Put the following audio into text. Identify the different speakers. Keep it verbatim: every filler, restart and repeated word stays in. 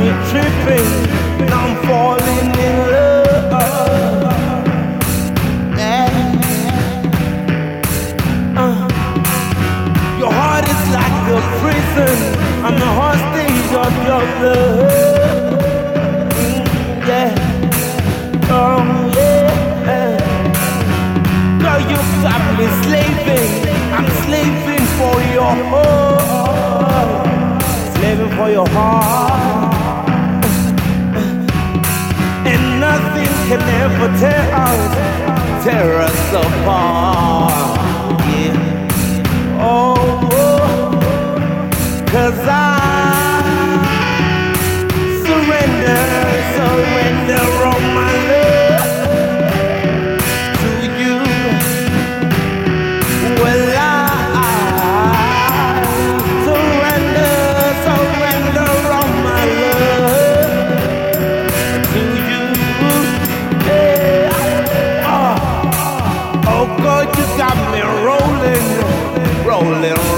Speaker 1: me tripping, and I'm falling in love. Yeah. Uh. Your heart is like a prison, I'm the hostage of your love. Mm, yeah. Oh yeah. Girl, you got me slaving, I'm slaving for your heart, slaving for your heart. And nothing can ever tear us, tear us apart. Yeah. Oh, oh. Cause I surrender, surrender all my love to you. Well, I surrender, surrender all my love to you. Yeah. Oh, oh God, you got me rolling, rolling.